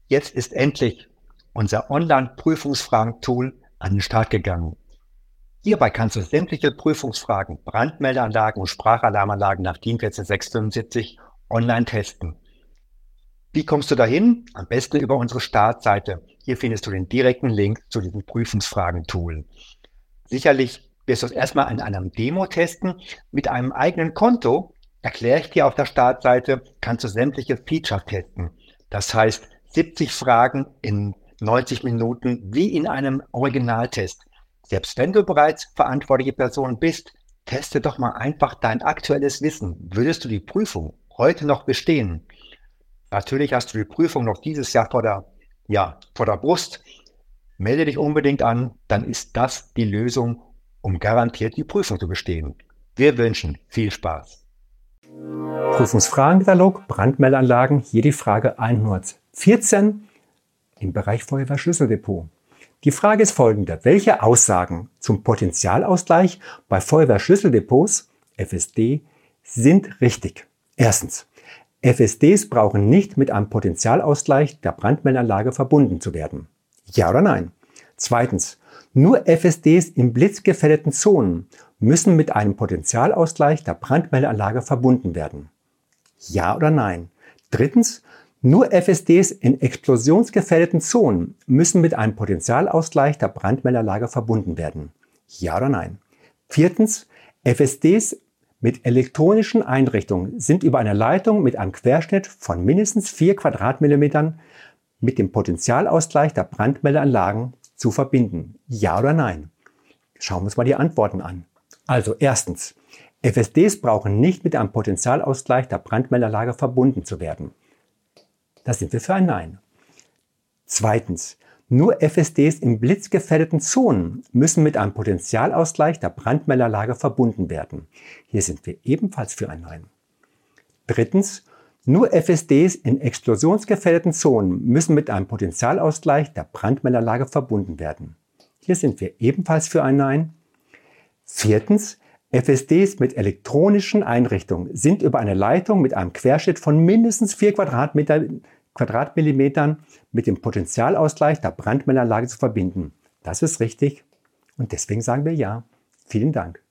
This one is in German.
Jetzt ist endlich unser Online-Prüfungsfragen-Tool an den Start gegangen. Hierbei kannst du sämtliche Prüfungsfragen, Brandmeldeanlagen und Sprachalarmanlagen nach DIN 14675 online testen. Wie kommst du dahin? Am besten über unsere Startseite. Hier findest du den direkten Link zu diesem Prüfungsfragen-Tool. Sicherlich wirst du es erstmal in einem Demo testen. Mit einem eigenen Konto, erkläre ich dir auf der Startseite, kannst du sämtliche Features testen. Das heißt, 70 Fragen in 90 Minuten wie in einem Originaltest. Selbst wenn du bereits verantwortliche Person bist, teste doch mal einfach dein aktuelles Wissen. Würdest du die Prüfung heute noch bestehen? Natürlich hast du die Prüfung noch dieses Jahr vor der Brust. Melde dich unbedingt an, dann ist das die Lösung, um garantiert die Prüfung zu bestehen. Wir wünschen viel Spaß. Prüfungsfragenkatalog, Brandmeldeanlagen, hier die Frage 114 im Bereich Feuerwehrschlüsseldepot. Die Frage ist folgende: Welche Aussagen zum Potentialausgleich bei Feuerwehrschlüsseldepots, FSD, sind richtig? Erstens: FSDs brauchen nicht mit einem Potentialausgleich der Brandmeldeanlage verbunden zu werden. Ja oder nein? Zweitens: Nur FSDs in blitzgefährdeten Zonen müssen mit einem Potentialausgleich der Brandmeldeanlage verbunden werden. Ja oder nein? Drittens: Nur FSDs in explosionsgefährdeten Zonen müssen mit einem Potentialausgleich der Brandmeldeanlage verbunden werden. Ja oder nein? Viertens: FSDs mit elektronischen Einrichtungen sind über eine Leitung mit einem Querschnitt von mindestens 4 Quadratmillimetern mit dem Potentialausgleich der Brandmeldeanlagen zu verbinden. Ja oder nein? Schauen wir uns mal die Antworten an. Also erstens: FSDs brauchen nicht mit einem Potentialausgleich der Brandmeldeanlage verbunden zu werden. Da sind wir für ein Nein. Zweitens: Nur FSDs in blitzgefährdeten Zonen müssen mit einem Potentialausgleich der Brandmeldeanlage verbunden werden. Hier sind wir ebenfalls für ein Nein. Drittens: Nur FSDs in explosionsgefährdeten Zonen müssen mit einem Potentialausgleich der Brandmeldeanlage verbunden werden. Hier sind wir ebenfalls für ein Nein. Viertens: FSDs mit elektronischen Einrichtungen sind über eine Leitung mit einem Querschnitt von mindestens 4 Quadratmillimetern mit dem Potentialausgleich der Brandmeldeanlage zu verbinden. Das ist richtig und deswegen sagen wir ja. Vielen Dank.